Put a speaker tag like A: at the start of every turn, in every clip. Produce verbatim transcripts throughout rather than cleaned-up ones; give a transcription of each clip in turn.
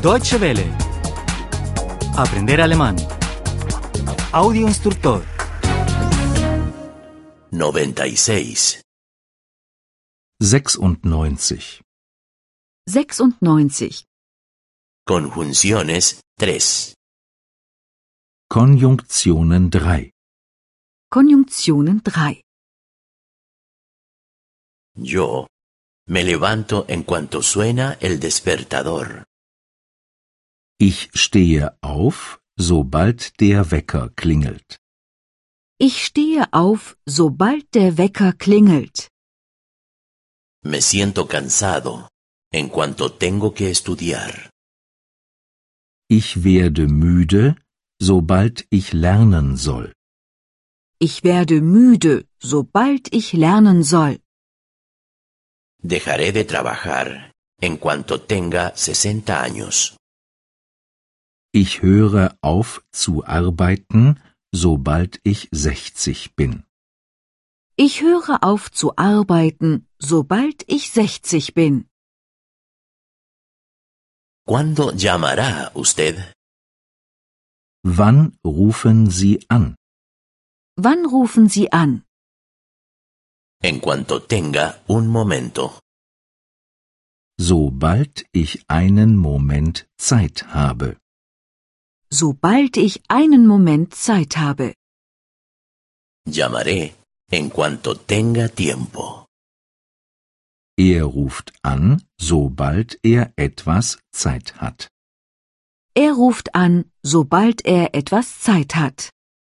A: Deutsche Welle. Aprender alemán. Audio instructor.
B: noventa y seis.
C: sechsundneunzig.
D: sechsundneunzig.
B: Conjunciones tres.
C: Konjunktionen drei.
D: Konjunktionen drei.
B: Yo me levanto en cuanto suena el despertador.
C: Ich stehe auf, sobald der Wecker klingelt.
D: Ich stehe auf, sobald der Wecker klingelt.
B: Me siento cansado en cuanto tengo que estudiar.
C: Ich werde müde, sobald ich lernen soll.
D: Ich werde müde, sobald ich lernen soll.
B: Dejaré de trabajar en cuanto tenga sesenta años.
C: Ich höre auf zu arbeiten, sobald ich sechzig bin.
D: Ich höre auf zu arbeiten, sobald ich sechzig bin.
B: ¿Cuándo llamará usted?
C: Wann rufen Sie an?
D: Wann rufen Sie an?
B: En cuanto tenga un momento.
C: Sobald ich einen Moment Zeit habe.
D: Sobald ich einen Moment Zeit habe.
B: Llamaré en cuanto tenga tiempo.
C: Er ruft an, sobald er etwas Zeit hat.
D: Er ruft an, sobald er etwas Zeit hat.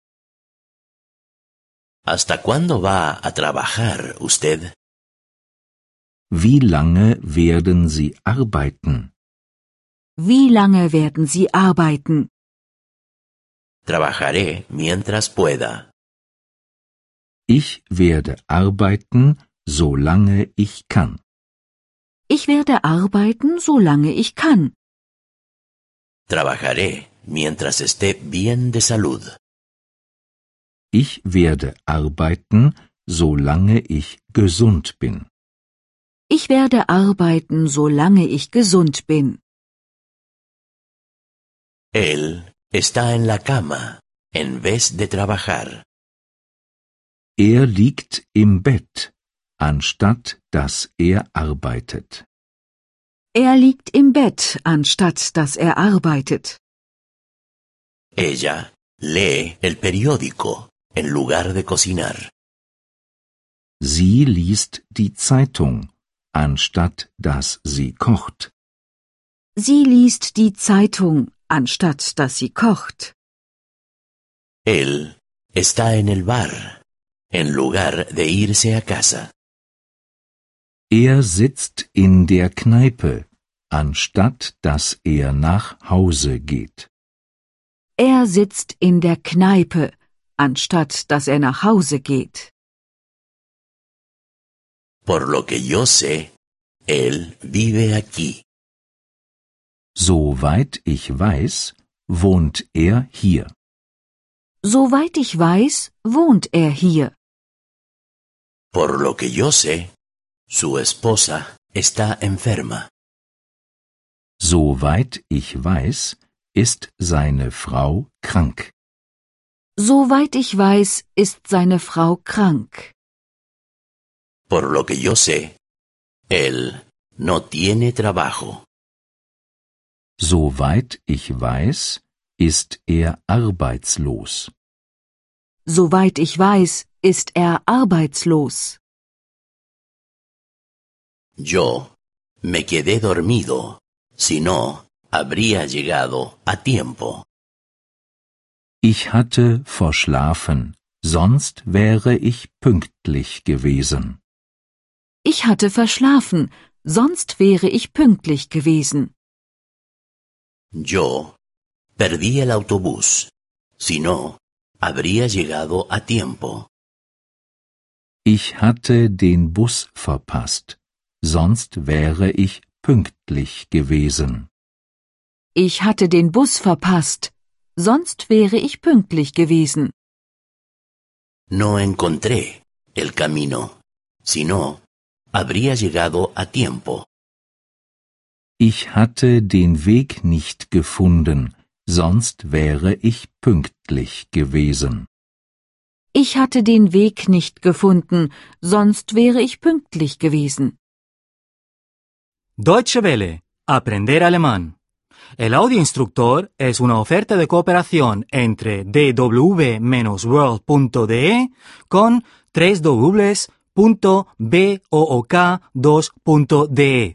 B: ¿Hasta cuándo va a trabajar usted?
C: Wie lange werden Sie arbeiten?
D: Wie lange werden Sie arbeiten?
B: Trabajaré mientras pueda.
C: Ich werde arbeiten, solange ich kann.
D: Ich werde arbeiten, solange ich kann.
B: Trabajaré mientras esté bien de salud.
C: Ich werde arbeiten, solange ich gesund bin.
D: Ich werde arbeiten, solange ich gesund bin.
B: Él está en la cama en vez de trabajar.
C: Er liegt im Bett, anstatt dass er arbeitet.
D: Er liegt im Bett, anstatt dass er arbeitet.
B: Ella lee el periódico en lugar de cocinar.
C: Sie liest die Zeitung, anstatt dass sie kocht.
D: Sie liest die Zeitung, anstatt dass sie kocht.
B: Él está en el bar en lugar de irse a casa.
C: Er sitzt in der Kneipe, anstatt dass er nach Hause geht.
D: Er sitzt in der Kneipe, anstatt dass er nach Hause geht.
B: Por lo que yo sé, él vive aquí.
C: Soweit ich weiß, wohnt er hier.
D: Soweit ich weiß, wohnt er hier.
B: Por lo que yo sé, su esposa está enferma.
C: Soweit ich weiß, ist seine Frau krank.
D: Soweit ich weiß, ist seine Frau krank.
B: Por lo que yo sé, él no tiene trabajo.
C: Soweit ich weiß, ist er arbeitslos.
D: Soweit ich weiß, ist er arbeitslos.
B: Yo me quedé dormido, si no, habría llegado a tiempo.
C: Ich hatte verschlafen, sonst wäre ich pünktlich gewesen.
D: Ich hatte verschlafen, sonst wäre ich pünktlich gewesen.
B: Yo perdí el autobús, si no, habría llegado a tiempo.
C: Ich hatte den Bus verpasst, sonst wäre ich pünktlich gewesen.
D: Ich hatte den Bus verpasst, sonst wäre ich pünktlich gewesen.
B: No encontré el camino, si no, habría llegado a tiempo.
C: Ich hatte den Weg nicht gefunden, sonst wäre ich pünktlich gewesen.
D: Ich hatte den Weg nicht gefunden, sonst wäre ich pünktlich gewesen.
A: Deutsche Welle. Aprender alemán. El audioinstructor es una oferta de cooperación entre d w world punto d e con doble u doble u doble u punto book dos punto d e.